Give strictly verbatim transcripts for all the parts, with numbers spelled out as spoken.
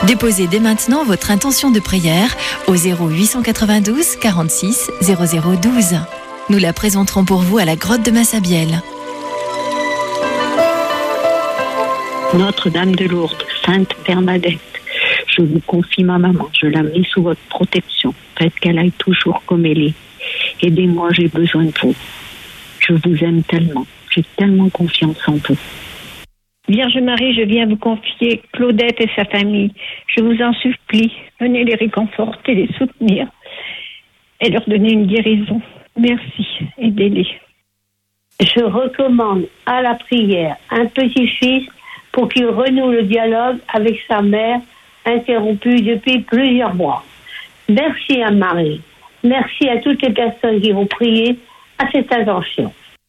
Déposez dès maintenant votre intention de prière au zéro huit cent quatre-vingt-douze quarante-six zéro zéro douze. Nous la présenterons pour vous à la grotte de Massabielle. Notre-Dame de Lourdes, Sainte Bernadette, je vous confie ma maman, je la mets sous votre protection. Faites qu'elle aille toujours comme elle est. Aidez-moi, j'ai besoin de vous. Je vous aime tellement, j'ai tellement confiance en vous. Vierge Marie, je viens vous confier Claudette et sa famille. Je vous en supplie, venez les réconforter, les soutenir et leur donner une guérison. Merci, aidez-les. Je recommande à la prière un petit-fils pour qu'il renoue le dialogue avec sa mère, interrompue depuis plusieurs mois. Merci à Marie. Merci à toutes les personnes qui vont prier à cette intention.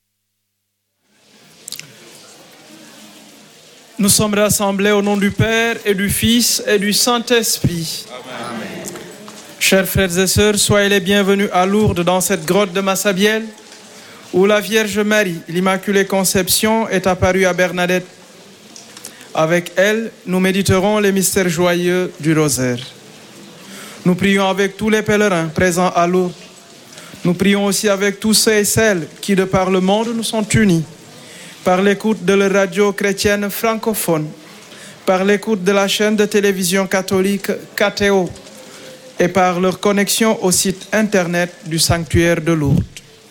Nous sommes rassemblés au nom du Père et du Fils et du Saint-Esprit. Amen. Chers frères et sœurs, soyez les bienvenus à Lourdes dans cette grotte de Massabielle où la Vierge Marie, l'Immaculée Conception, est apparue à Bernadette. Avec elle, nous méditerons les mystères joyeux du rosaire. Nous prions avec tous les pèlerins présents à Lourdes. Nous prions aussi avec tous ceux et celles qui, de par le monde, nous sont unis, par l'écoute de la radio chrétienne francophone, par l'écoute de la chaîne de télévision catholique K T O et par leur connexion au site internet du sanctuaire de Lourdes.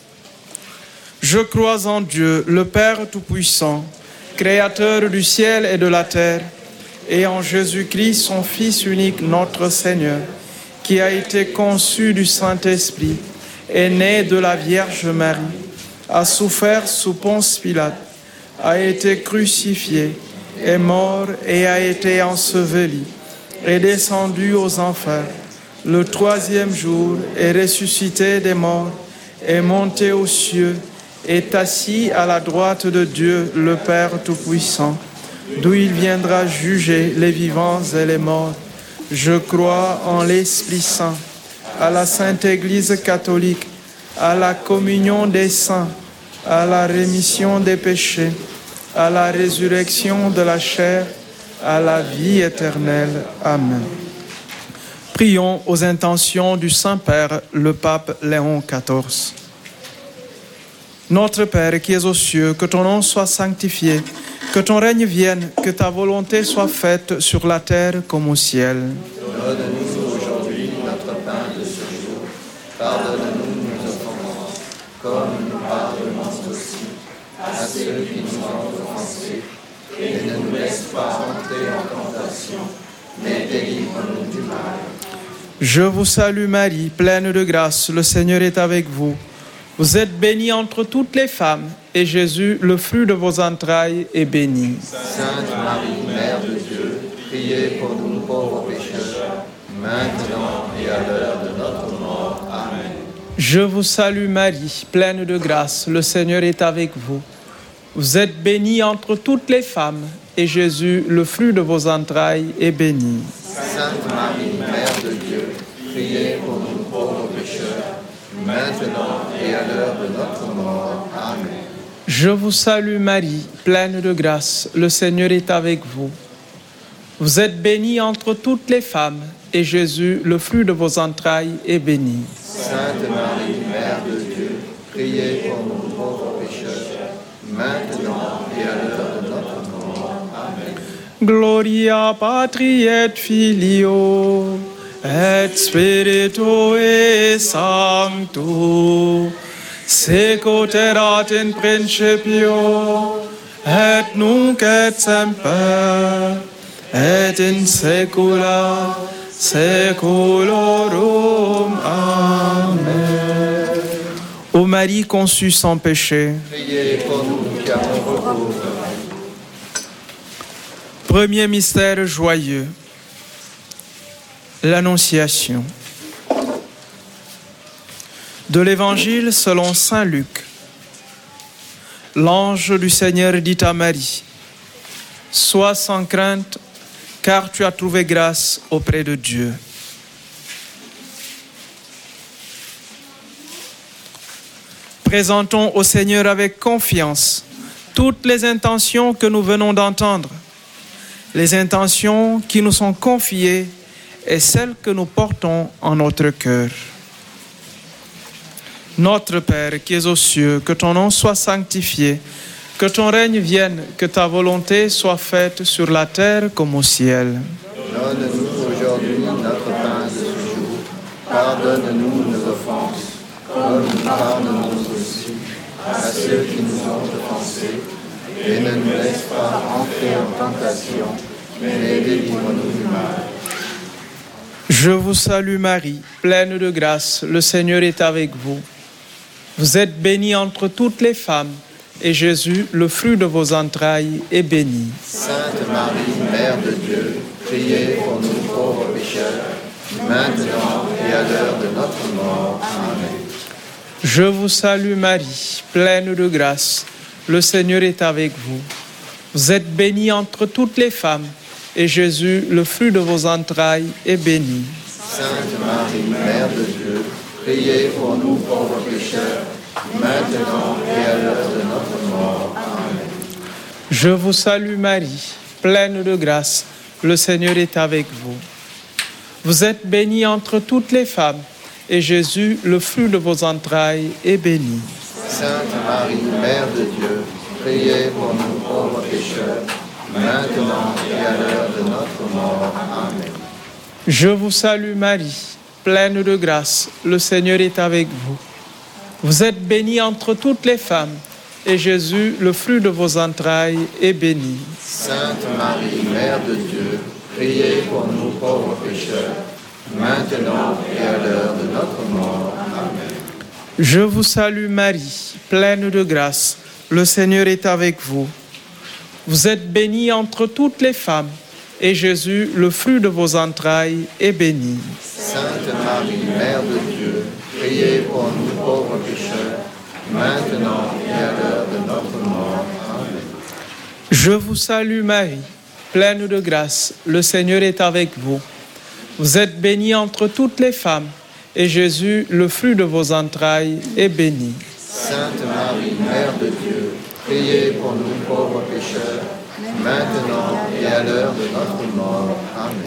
Je crois en Dieu, le Père Tout-Puissant, Créateur du ciel et de la terre, et en Jésus-Christ, son Fils unique, notre Seigneur, qui a été conçu du Saint-Esprit, est né de la Vierge Marie, a souffert sous Ponce Pilate, a été crucifié, est mort et a été enseveli, est descendu aux enfers. Le troisième jour est ressuscité des morts, est monté aux cieux, est assis à la droite de Dieu, le Père Tout-Puissant, d'où il viendra juger les vivants et les morts. Je crois en l'Esprit Saint, à la Sainte Église catholique, à la communion des saints, à la rémission des péchés, à la résurrection de la chair, à la vie éternelle. Amen. Prions aux intentions du Saint-Père, le pape Léon quatorze. Notre Père qui es aux cieux, que ton nom soit sanctifié, que ton règne vienne, que ta volonté soit faite sur la terre comme au ciel. Donne-nous aujourd'hui notre pain de ce jour. Pardonne-nous nos offenses, comme nous pardonnons aussi à ceux qui nous ont offensés. Et ne nous laisse pas entrer en tentation, mais délivre-nous du mal. Je vous salue Marie, pleine de grâce, le Seigneur est avec vous. Vous êtes bénie entre toutes les femmes, et Jésus, le fruit de vos entrailles, est béni. Sainte Marie, Mère de Dieu, priez pour nous pauvres pécheurs, maintenant et à l'heure de notre mort. Amen. Je vous salue Marie, pleine de grâce, le Seigneur est avec vous. Vous êtes bénie entre toutes les femmes, et Jésus, le fruit de vos entrailles, est béni. Sainte Marie, Mère de Dieu, priez pour nous pauvres pécheurs, maintenant et à l'heure de notre mort. Amen. Je vous salue Marie, pleine de grâce, le Seigneur est avec vous. Vous êtes bénie entre toutes les femmes, et Jésus, le fruit de vos entrailles, est béni. Sainte Marie, Mère de Dieu, priez pour nous pauvres pécheurs, maintenant et à l'heure de notre mort. Amen. Gloria Patri et Filio et Spirituis Sancto, sic ut erat in principio, et nunc et semper, et in saecula saeculorum. Amen. Ô Marie conçue sans péché, Priez pour nous qui avons recours. Premier mystère joyeux, l'Annonciation. De l'Évangile selon saint Luc. L'ange du Seigneur dit à Marie, « Sois sans crainte, car tu as trouvé grâce auprès de Dieu. » Présentons au Seigneur avec confiance toutes les intentions que nous venons d'entendre, les intentions qui nous sont confiées et celles que nous portons en notre cœur. Notre Père qui es aux cieux, que ton nom soit sanctifié, que ton règne vienne, que ta volonté soit faite sur la terre comme au ciel. Donne-nous aujourd'hui notre pain de ce jour. Pardonne-nous nos offenses, comme nous pardonnons aussi à ceux qui nous ont offensés. Et ne nous laisse pas entrer en tentation, mais délivre-nous du mal. Je vous salue Marie, pleine de grâce, le Seigneur est avec vous. Vous êtes bénie entre toutes les femmes, et Jésus, le fruit de vos entrailles, est béni. Sainte Marie, Mère de Dieu, priez pour nous pauvres pécheurs, maintenant et à l'heure de notre mort. Amen. Je vous salue Marie, pleine de grâce, le Seigneur est avec vous. Vous êtes bénie entre toutes les femmes, et Jésus, le fruit de vos entrailles, est béni. Sainte Marie, Mère de Dieu, priez pour nous pauvres pécheurs, maintenant et à l'heure de notre mort. Amen. Je vous salue Marie, pleine de grâce, le Seigneur est avec vous. Vous êtes bénie entre toutes les femmes, et Jésus, le fruit de vos entrailles, est béni. Sainte Marie, Mère de Dieu, priez pour nous pauvres pécheurs, maintenant et à l'heure de notre mort. Amen. Je vous salue Marie, pleine de grâce, le Seigneur est avec vous. Vous êtes bénie entre toutes les femmes, et Jésus, le fruit de vos entrailles, est béni. Sainte Marie, Mère de Dieu, priez pour nous pauvres pécheurs, maintenant et à l'heure de notre mort. Amen. Je vous salue Marie, pleine de grâce, le Seigneur est avec vous. Vous êtes bénie entre toutes les femmes, et Jésus, le fruit de vos entrailles, est béni. Sainte Marie, Mère de Dieu, priez pour nous pauvres pécheurs, maintenant et à l'heure de notre mort. Amen. Je vous salue Marie, pleine de grâce, le Seigneur est avec vous. Vous êtes bénie entre toutes les femmes, et Jésus, le fruit de vos entrailles, est béni. Sainte Marie, Mère de Dieu, priez pour nous pauvres pécheurs, maintenant et à l'heure de notre mort. Amen.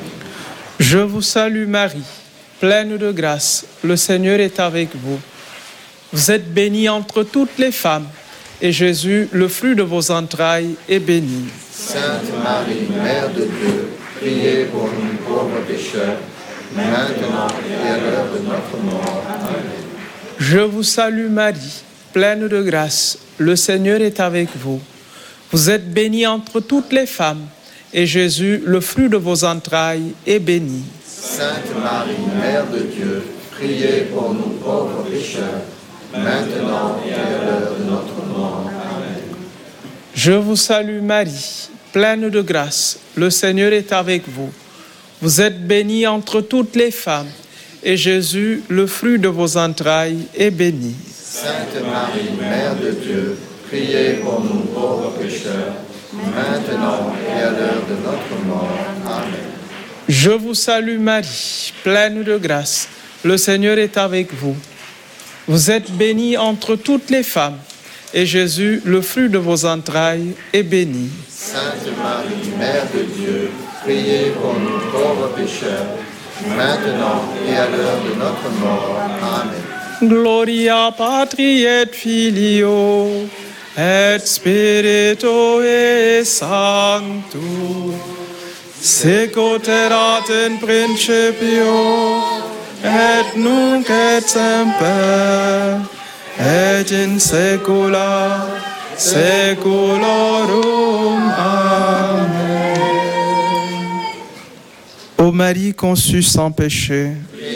Je vous salue Marie, pleine de grâce, le Seigneur est avec vous. Vous êtes bénie entre toutes les femmes, et Jésus, le fruit de vos entrailles, est béni. Sainte Marie, Mère de Dieu, priez pour nous pauvres pécheurs, maintenant et à l'heure de notre mort. Amen. Je vous salue Marie, pleine de grâce, le Seigneur est avec vous. Vous êtes bénie entre toutes les femmes, et Jésus, le fruit de vos entrailles, est béni. Sainte Marie, Mère de Dieu, priez pour nous pauvres pécheurs, maintenant et à l'heure de notre mort. Amen. Je vous salue Marie, pleine de grâce, le Seigneur est avec vous. Vous êtes bénie entre toutes les femmes, et Jésus, le fruit de vos entrailles, est béni. Sainte Marie, Mère de Dieu, priez pour nous pauvres pécheurs, maintenant et à l'heure de notre mort. Amen. Je vous salue Marie, pleine de grâce, le Seigneur est avec vous. Vous êtes bénie entre toutes les femmes, et Jésus, le fruit de vos entrailles, est béni. Sainte Marie, Mère de Dieu, priez pour nous pauvres pécheurs, maintenant et à l'heure de notre mort. Amen. Gloria Patri et Filio, et Spirito Sancto, sicut erat in principio, et nunc et semper, et in saecula saeculorum. Amen. Ô Marie conçue sans péché,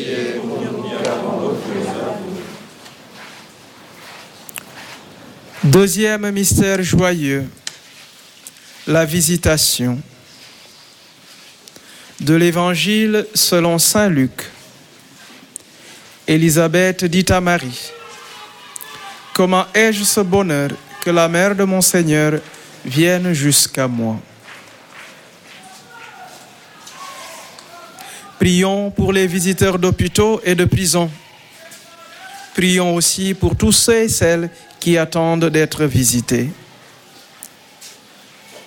deuxième mystère joyeux, la visitation. De l'Évangile selon saint Luc. Élisabeth dit à Marie, « Comment ai-je ce bonheur que la mère de mon Seigneur vienne jusqu'à moi ?» Prions pour les visiteurs d'hôpitaux et de prisons. Prions aussi pour tous ceux et celles qui attendent d'être visités.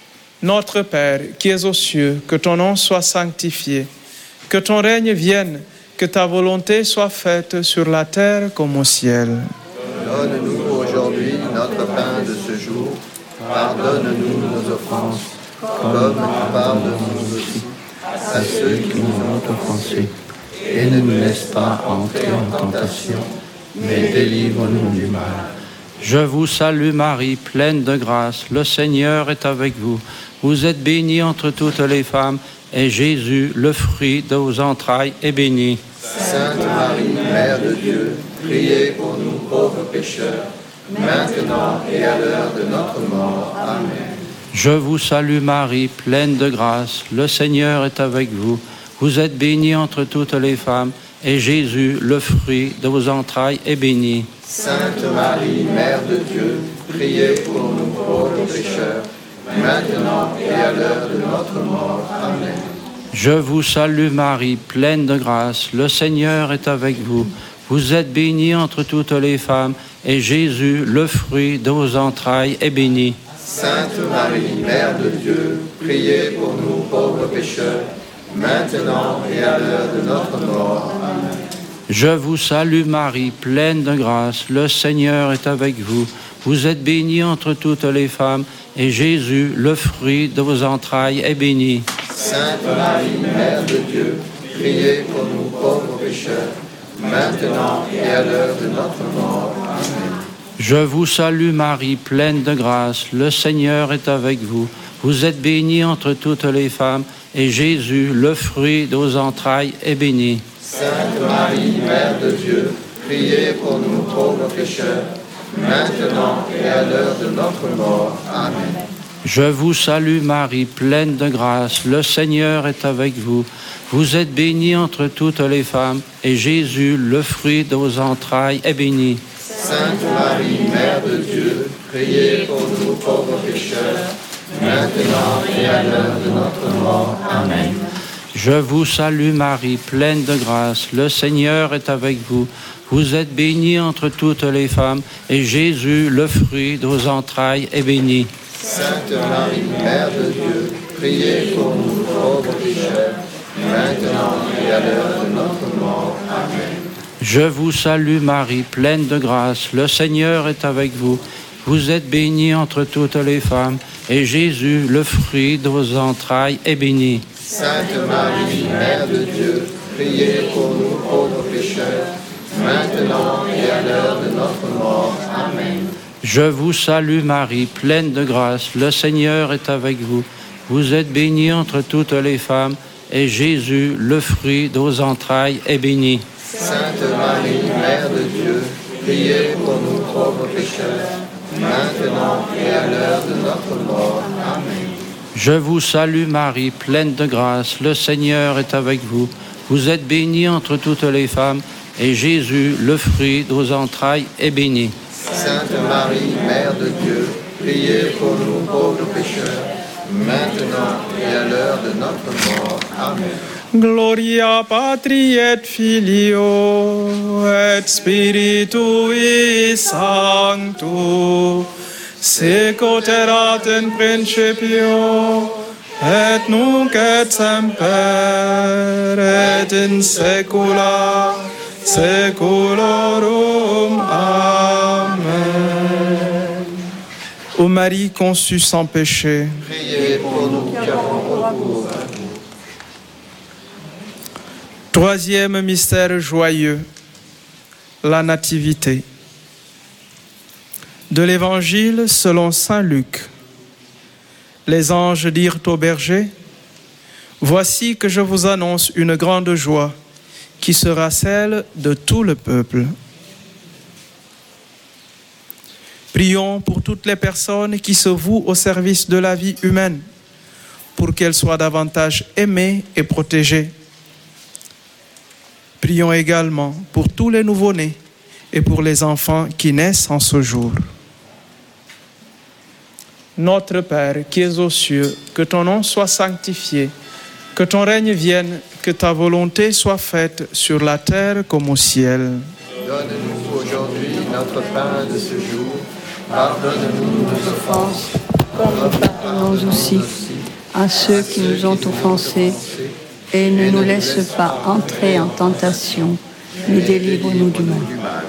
Notre Père, qui es aux cieux, que ton nom soit sanctifié, que ton règne vienne, que ta volonté soit faite sur la terre comme au ciel. Donne-nous aujourd'hui notre pain de ce jour. Pardonne-nous nos offenses, comme nous pardonnons aussi à ceux qui nous ont offensés. Et ne nous laisse pas entrer en tentation, mais délivre-nous du mal. Je vous salue Marie, pleine de grâce, le Seigneur est avec vous. Vous êtes bénie entre toutes les femmes, et Jésus, le fruit de vos entrailles, est béni. Sainte Marie, Mère de Dieu, priez pour nous pauvres pécheurs, maintenant et à l'heure de notre mort. Amen. Je vous salue Marie, pleine de grâce, le Seigneur est avec vous. Vous êtes bénie entre toutes les femmes, et Jésus, le fruit de vos entrailles, est béni. Sainte Marie, Mère de Dieu, priez pour nous pauvres pécheurs, maintenant et à l'heure de notre mort. Amen. Je vous salue Marie, pleine de grâce, le Seigneur est avec vous. Vous êtes bénie entre toutes les femmes, et Jésus, le fruit de vos entrailles, est béni. Sainte Marie, Mère de Dieu, priez pour nous pauvres pécheurs, maintenant et à l'heure de notre mort. Amen. Je vous salue Marie, pleine de grâce, le Seigneur est avec vous. Vous êtes bénie entre toutes les femmes, et Jésus, le fruit de vos entrailles, est béni. Sainte Marie, Mère de Dieu, priez pour nous pauvres pécheurs, maintenant et à l'heure de notre mort. Amen. Je vous salue Marie, pleine de grâce, le Seigneur est avec vous. Vous êtes bénie entre toutes les femmes, et Jésus, le fruit de vos entrailles, est béni. Sainte Marie, Mère de Dieu, priez pour nous pauvres pécheurs, maintenant et à l'heure de notre mort. Amen. Je vous salue Marie, pleine de grâce, le Seigneur est avec vous. Vous êtes bénie entre toutes les femmes, et Jésus, le fruit de vos entrailles, est béni. Sainte Marie, Mère de Dieu, priez pour nous pauvres pécheurs, maintenant et à l'heure de notre mort. Amen. Je vous salue Marie, pleine de grâce, le Seigneur est avec vous. Vous êtes bénie entre toutes les femmes, et Jésus, le fruit de vos entrailles, est béni. Sainte Marie, Mère de Dieu, priez pour nous pauvres pécheurs, maintenant et à l'heure de notre mort. Amen. Je vous salue Marie, pleine de grâce, le Seigneur est avec vous. Vous êtes bénie entre toutes les femmes, et Jésus, le fruit de vos entrailles, est béni. Sainte Marie, Mère de Dieu, priez pour nous pauvres pécheurs, maintenant et à l'heure de notre mort. Amen. Je vous salue Marie, pleine de grâce, le Seigneur est avec vous. Vous êtes bénie entre toutes les femmes, et Jésus, le fruit de vos entrailles, est béni. Sainte Marie, Mère de Dieu, priez pour nous pauvres pécheurs, maintenant et à l'heure de notre mort. Amen. Je vous salue Marie, pleine de grâce, le Seigneur est avec vous. Vous êtes bénie entre toutes les femmes, et Jésus, le fruit de vos entrailles, est béni. Sainte Marie, Mère de Dieu, priez pour nous pauvres pécheurs, maintenant et à l'heure de notre mort. Amen. Gloria Patri et Filio et Spiritui Sancto, sicut erat in principio et nunc et semper et in saecula saeculorum. Amen. Ô Marie conçue sans péché, Priez pour nous qui avons recours à vous. Troisième mystère joyeux, la Nativité. De l'Évangile selon saint Luc. Les anges dirent aux bergers, « Voici que je vous annonce une grande joie, qui sera celle de tout le peuple. » Prions pour toutes les personnes qui se vouent au service de la vie humaine, pour qu'elles soient davantage aimées et protégées. Prions également pour tous les nouveau-nés et pour les enfants qui naissent en ce jour. Notre Père qui es aux cieux, que ton nom soit sanctifié, que ton règne vienne, que ta volonté soit faite sur la terre comme au ciel. Donne-nous aujourd'hui notre pain de ce jour. Pardonne-nous nos offenses, comme nous pardonnons aussi à ceux qui nous ont offensés, et ne nous laisse pas entrer en tentation, mais délivre-nous du mal.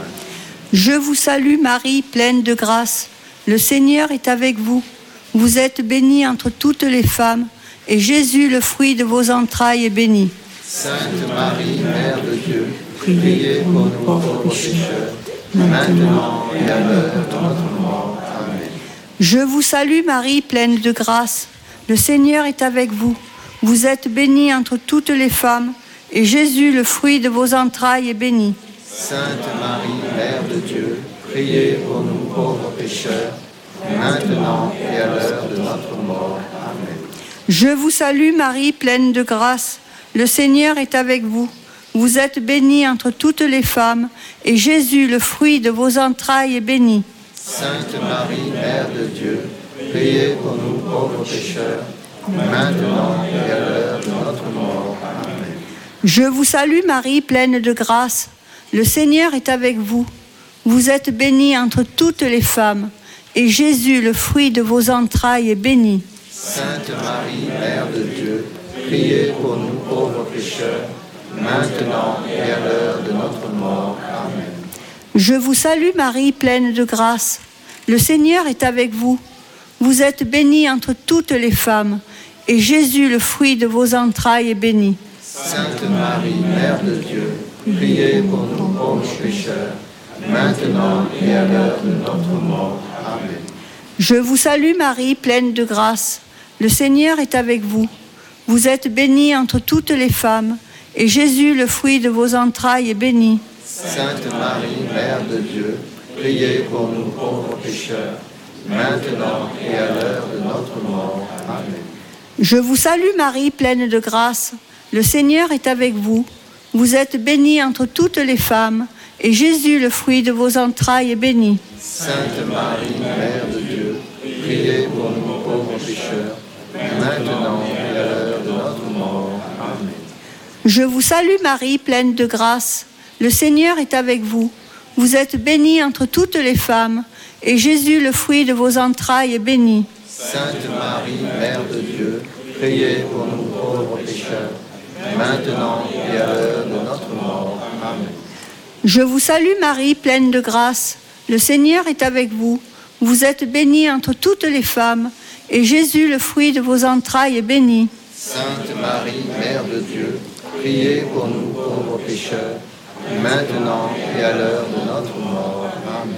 Je vous salue Marie, pleine de grâce. Le Seigneur est avec vous. Vous êtes bénie entre toutes les femmes, et Jésus, le fruit de vos entrailles, est béni. Sainte Marie, Mère de Dieu, priez pour nous pauvres pécheurs, maintenant et à l'heure de notre mort. Amen. Je vous salue Marie, pleine de grâce. Le Seigneur est avec vous. Vous êtes bénie entre toutes les femmes, et Jésus, le fruit de vos entrailles, est béni. Sainte Marie, Mère de Dieu, priez pour nous pauvres pécheurs, maintenant et à l'heure de notre mort. Amen. Je vous salue Marie, pleine de grâce. Le Seigneur est avec vous. Vous êtes bénie entre toutes les femmes, et Jésus, le fruit de vos entrailles, est béni. Sainte Marie, Mère de Dieu, priez pour nous pauvres pécheurs, maintenant et à l'heure de notre mort. Amen. Je vous salue Marie, pleine de grâce. Le Seigneur est avec vous. Vous êtes bénie entre toutes les femmes, et Jésus, le fruit de vos entrailles, est béni. Sainte Marie, Mère de Dieu, priez pour nous pauvres pécheurs, maintenant et à l'heure de notre mort. Amen. Je vous salue Marie, pleine de grâce. Le Seigneur est avec vous. Vous êtes bénie entre toutes les femmes, et Jésus, le fruit de vos entrailles, est béni. Sainte Marie, Mère de Dieu, priez pour nous pauvres pécheurs, maintenant et à l'heure de notre mort. Amen. Je vous salue Marie, pleine de grâce. Le Seigneur est avec vous. Vous êtes bénie entre toutes les femmes, et Jésus, le fruit de vos entrailles, est béni. Sainte Marie, Mère de Dieu, priez pour nous pauvres pécheurs, maintenant et à l'heure de notre mort. Amen. Je vous salue Marie, pleine de grâce. Le Seigneur est avec vous. Vous êtes bénie entre toutes les femmes, et Jésus, le fruit de vos entrailles, est béni. Sainte Marie, Mère de Dieu, priez pour nous pauvres pécheurs, maintenant et à l'heure de notre mort. Amen. Je vous salue Marie, pleine de grâce. Le Seigneur est avec vous. Vous êtes bénie entre toutes les femmes, et Jésus, le fruit de vos entrailles, est béni. Sainte Marie, Mère de Dieu, priez pour nous pauvres pécheurs, maintenant et à l'heure de notre mort. Amen. Je vous salue Marie, pleine de grâce. Le Seigneur est avec vous. Vous êtes bénie entre toutes les femmes, et Jésus, le fruit de vos entrailles, est béni. Sainte Marie, Mère de Dieu, priez pour nous pauvres pécheurs, maintenant et à l'heure de notre mort. Amen.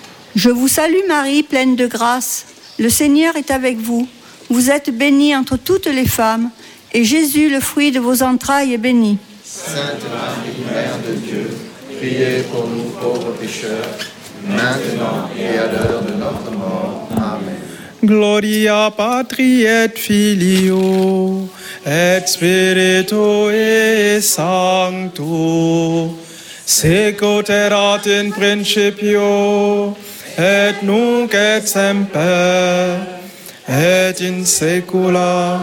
Je vous salue Marie, pleine de grâce. Le Seigneur est avec vous. Vous êtes bénie entre toutes les femmes, et Jésus, le fruit de vos entrailles, est béni. Sainte Marie, Mère de Dieu, priez pour nous pauvres pécheurs, maintenant et à l'heure de notre mort. Amen. Gloria Patri et Filio et Spiritui Sancto, sic ut erat in principio et nunc et semper et in saecula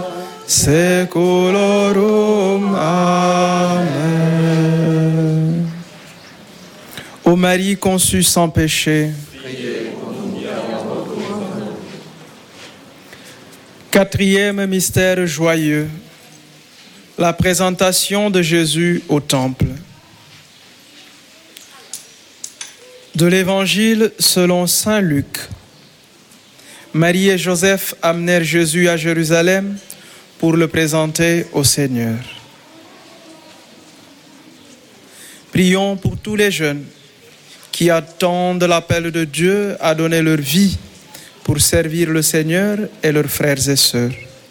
saeculorum. Amen. Ô Marie conçue sans péché, quatrième mystère joyeux, la présentation de Jésus au temple. De l'Évangile selon saint Luc. Marie et Joseph amenèrent Jésus à Jérusalem pour le présenter au Seigneur. Prions pour tous les jeunes qui attendent l'appel de Dieu à donner leur vie pour servir le Seigneur et leurs frères et sœurs.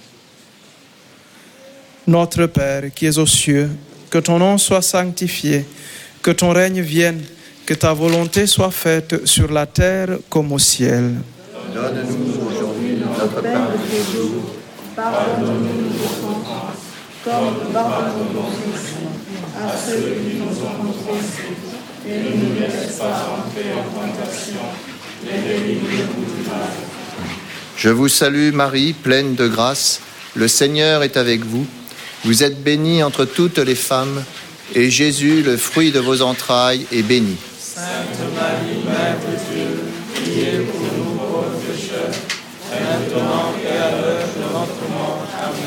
Notre Père qui es aux cieux, que ton nom soit sanctifié, que ton règne vienne, que ta volonté soit faite sur la terre comme au ciel. Donne-nous aujourd'hui notre pain de ce jour. Pardonne-nous nos offenses, comme nous pardonnons aussi à ceux qui nous ont offensés. Et ne nous laisse pas entrer en tentation, mais délivre-nous du mal. Je vous salue Marie, pleine de grâce. Le Seigneur est avec vous. Vous êtes bénie entre toutes les femmes, et Jésus, le fruit de vos entrailles, est béni. Sainte Marie, Mère de Dieu, priez pour nous pauvres pécheurs, maintenant et à l'heure de notre mort. Amen.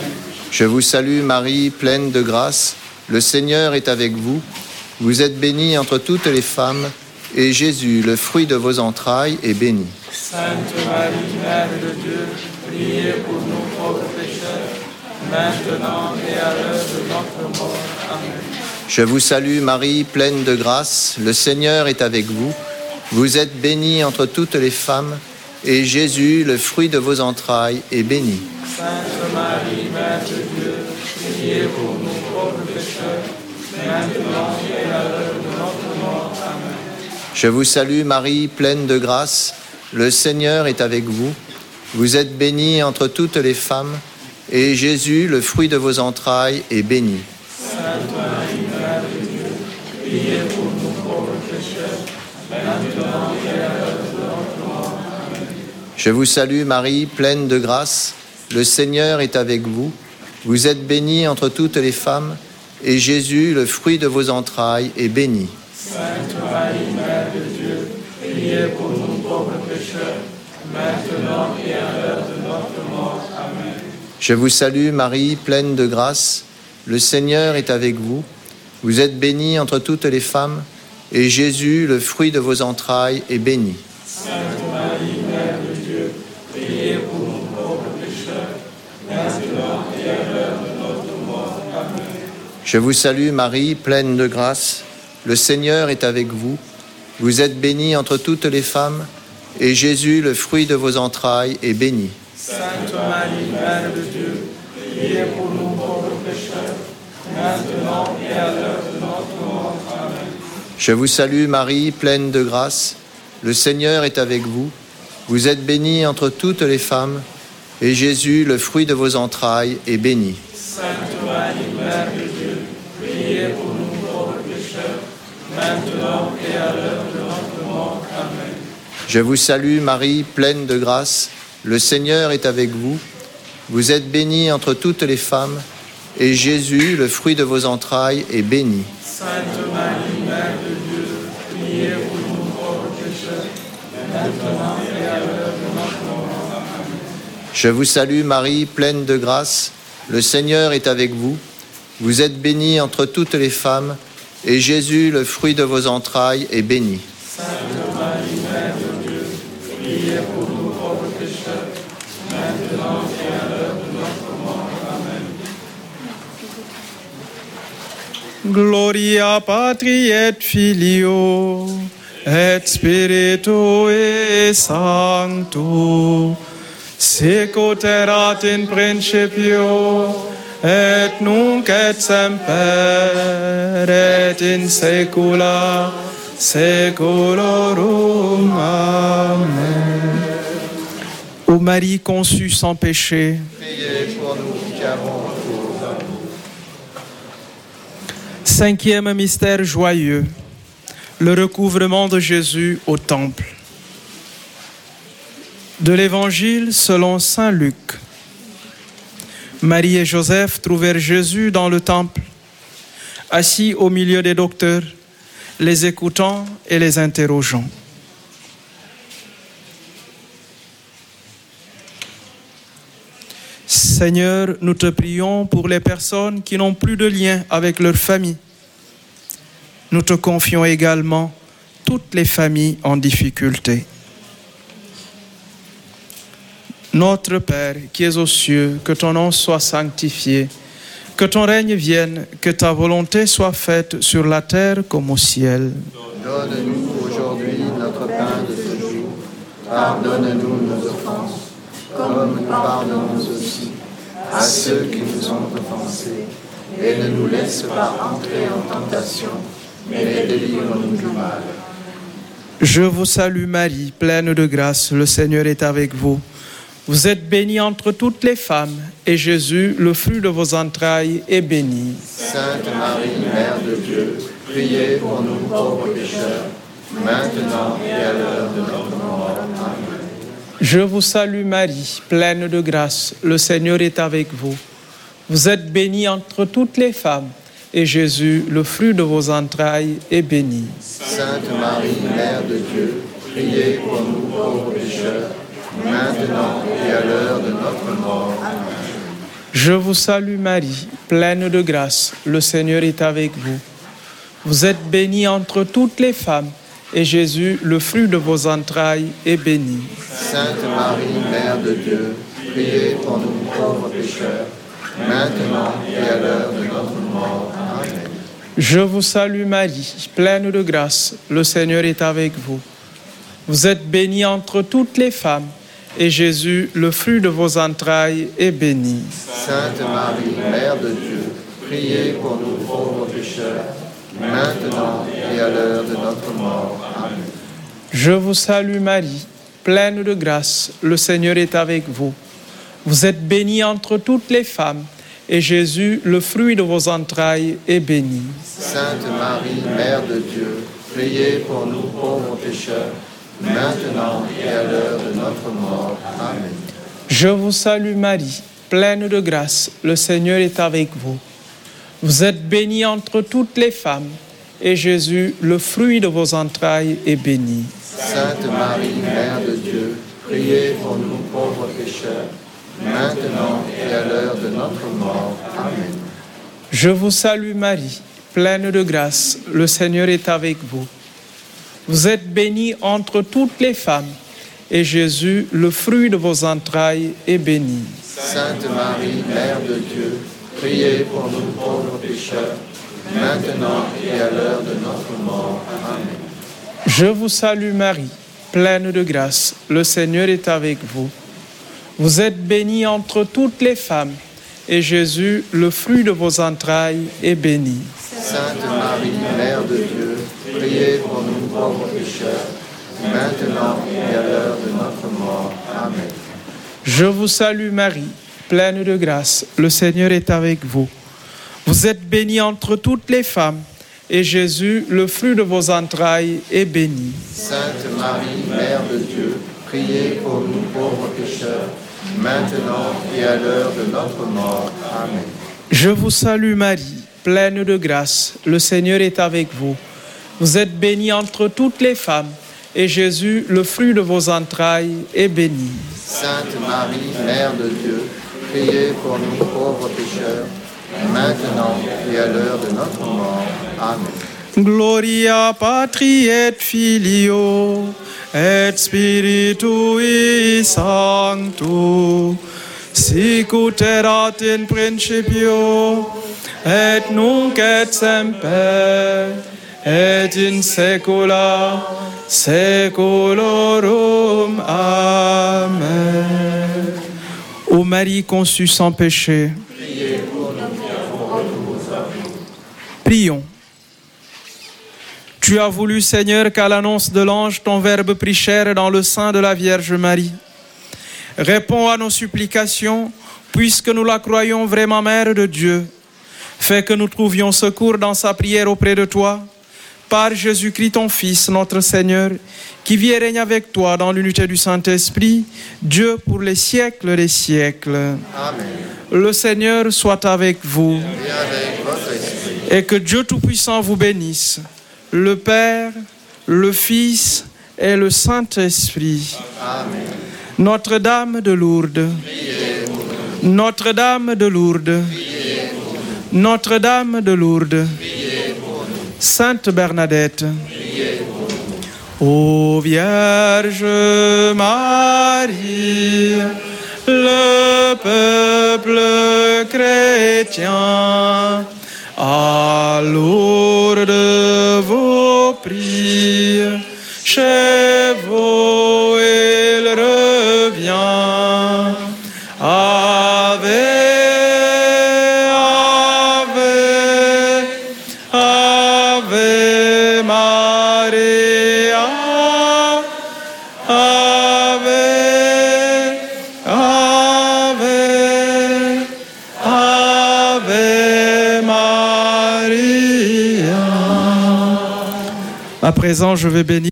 Je vous salue Marie, pleine de grâce, le Seigneur est avec vous. Vous êtes bénie entre toutes les femmes, et Jésus, le fruit de vos entrailles, est béni. Sainte Marie, Mère de Dieu, priez pour nous pauvres pécheurs, maintenant et à l'heure de notre mort. Amen. Je vous salue Marie, pleine de grâce, le Seigneur est avec vous. Vous êtes bénie entre toutes les femmes, et Jésus, le fruit de vos entrailles, est béni. Sainte Marie, Mère de Dieu, priez pour nous pauvres pécheurs, maintenant et à l'heure de notre mort. Amen. Je vous salue Marie, pleine de grâce, le Seigneur est avec vous. Vous êtes bénie entre toutes les femmes, et Jésus, le fruit de vos entrailles, est béni. Sainte Marie, Mère de Dieu, priez pour nous pauvres pécheurs, maintenant et à l'heure de notre mort. Amen. Je vous salue Marie, pleine de grâce, le Seigneur est avec vous. Vous êtes bénie entre toutes les femmes, et Jésus, le fruit de vos entrailles, est béni. Sainte Marie, Mère de Dieu, priez pour nous pauvres pécheurs, maintenant et à l'heure de notre mort. Amen. Je vous salue Marie, pleine de grâce, le Seigneur est avec vous. Vous êtes bénie entre toutes les femmes, et Jésus, le fruit de vos entrailles, est béni. Sainte Marie, Mère de Dieu, priez pour nous pauvres pécheurs, maintenant et à l'heure de notre mort. Amen. Je vous salue Marie, pleine de grâce, le Seigneur est avec vous. Vous êtes bénie entre toutes les femmes, et Jésus, le fruit de vos entrailles, est béni. Sainte Marie, Mère de Dieu, priez pour nous pauvres pécheurs, maintenant et à l'heure de notre mort. Amen. Je vous salue Marie, pleine de grâce, le Seigneur est avec vous. Vous êtes bénie entre toutes les femmes, et Jésus, le fruit de vos entrailles, est béni. Sainte Marie, Mère de Dieu, priez pour nous pauvres pécheurs, maintenant et à l'heure de notre mort. Amen. Je vous salue Marie, pleine de grâce, le Seigneur est avec vous. Vous êtes bénie entre toutes les femmes, et Jésus, le fruit de vos entrailles, est béni. Sainte Marie, Mère de Dieu, priez pour nous pauvres pécheurs, maintenant et à l'heure de notre mort. Amen. Je vous salue Marie, pleine de grâce, le Seigneur est avec vous. Vous êtes bénie entre toutes les femmes, et Jésus, le fruit de vos entrailles, est béni. Sainte Marie, Mère de Dieu, priez pour nous pauvres pécheurs, maintenant et à l'heure de notre mort. Amen. Gloria Patri et Filio et Spiritui Sancto, sic ut erat in principio et nunc et semper et in saecula saeculorum. Amen. Ô Marie conçue sans péché, Priez pour nous qui avons recours à vous. cinquième mystère joyeux, le recouvrement de Jésus au temple. De l'Évangile selon saint Luc. Marie et Joseph trouvèrent Jésus dans le temple, assis au milieu des docteurs, les écoutant et les interrogeant. Seigneur, nous te prions pour les personnes qui n'ont plus de lien avec leur famille. Nous te confions également toutes les familles en difficulté. Notre Père qui es aux cieux, que ton nom soit sanctifié, que ton règne vienne, que ta volonté soit faite sur la terre comme au ciel. Donne-nous aujourd'hui notre pain de ce jour. Pardonne-nous nos offenses, comme nous pardonnons aussi à ceux qui nous ont offensés. Et ne nous laisse pas entrer en tentation, mais délivre-nous du mal. Je vous salue Marie, pleine de grâce, le Seigneur est avec vous. Vous êtes bénie entre toutes les femmes, et Jésus, le fruit de vos entrailles, est béni. Sainte Marie, Mère de Dieu, priez pour nous pauvres pécheurs, maintenant et à l'heure de notre mort. Amen. Je vous salue Marie, pleine de grâce, le Seigneur est avec vous. Vous êtes bénie entre toutes les femmes, et Jésus, le fruit de vos entrailles, est béni. Sainte Marie, Mère de Dieu, priez pour nous pauvres pécheurs, maintenant et à l'heure de notre mort. Amen. Je vous salue Marie, pleine de grâce, le Seigneur est avec vous. Vous êtes bénie entre toutes les femmes, et Jésus, le fruit de vos entrailles, est béni. Sainte Marie, Mère de Dieu, priez pour nous pauvres pécheurs, maintenant et à l'heure de notre mort. Amen. Je vous salue Marie, pleine de grâce, le Seigneur est avec vous. Vous êtes bénie entre toutes les femmes, et Jésus, le fruit de vos entrailles, est béni. Sainte Marie, Mère de Dieu, priez pour nous pauvres pécheurs, maintenant et à l'heure de notre mort. Amen. Je vous salue Marie, pleine de grâce, le Seigneur est avec vous. Vous êtes bénie entre toutes les femmes, et Jésus, le fruit de vos entrailles, est béni. Sainte Marie, Mère de Dieu, priez pour nous pauvres pécheurs, maintenant et à l'heure de notre mort. Amen. Je vous salue Marie, pleine de grâce, le Seigneur est avec vous. Vous êtes bénie entre toutes les femmes, et Jésus, le fruit de vos entrailles, est béni. Sainte Marie, Mère de Dieu, priez pour nous pauvres pécheurs, maintenant et à l'heure de notre mort. Amen. Je vous salue Marie, pleine de grâce, le Seigneur est avec vous. Vous êtes bénie entre toutes les femmes, et Jésus, le fruit de vos entrailles, est béni. Sainte Marie, Mère de Dieu, priez pour nous pauvres pécheurs, maintenant et à l'heure de notre mort. Amen. Je vous salue Marie, pleine de grâce, le Seigneur est avec vous. Vous êtes bénie entre toutes les femmes, et Jésus, le fruit de vos entrailles, est béni. Sainte Marie, Mère de Dieu, priez pour nous pauvres pécheurs, maintenant et à l'heure de notre mort. Amen. Je vous salue Marie, pleine de grâce, le Seigneur est avec vous. Vous êtes bénie entre toutes les femmes, et Jésus, le fruit de vos entrailles, est béni. Sainte Marie, Mère de Dieu, priez pour nous pauvres pécheurs, maintenant et à l'heure de notre mort. Amen. Je vous salue Marie, pleine de grâce, le Seigneur est avec vous. Vous êtes bénie entre toutes les femmes, et Jésus, le fruit de vos entrailles, est béni. Sainte Marie, Mère de Dieu, priez pour nous pauvres pécheurs, maintenant et à l'heure de notre mort. Amen. Gloria Patri et Filio et Spiritui Sancto, sic ut erat in principio et nunc et semper et in saecula saeculorum. Amen. Ô Marie conçue sans péché, prions. Tu as voulu, Seigneur, qu'à l'annonce de l'ange, ton Verbe prit chair dans le sein de la Vierge Marie. Réponds à nos supplications, puisque nous la croyons vraiment Mère de Dieu. Fais que nous trouvions secours dans sa prière auprès de toi, par Jésus-Christ, ton Fils, notre Seigneur, qui vit et règne avec toi dans l'unité du Saint-Esprit, Dieu pour les siècles des siècles. Amen. Le Seigneur soit avec vous. Et avec votre esprit. Et que Dieu Tout-Puissant vous bénisse, le Père, le Fils et le Saint-Esprit. Amen. Notre-Dame de Lourdes, Notre-Dame de Lourdes, Notre-Dame de Lourdes, Sainte Bernadette, ô Vierge Marie, le peuple chrétien, à Lourdes vous prie, chez vous il revient. Ave, Ave, Ave Maria, Ave, Ave, Ave Maria. À présent, je vais bénir.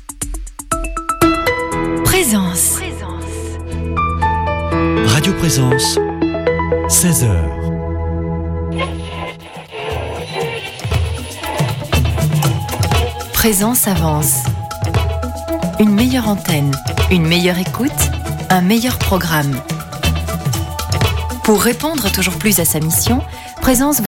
Présence. Radio Présence, seize heures. Présence avance. Une meilleure antenne, une meilleure écoute, un meilleur programme. Pour répondre toujours plus à sa mission, Présence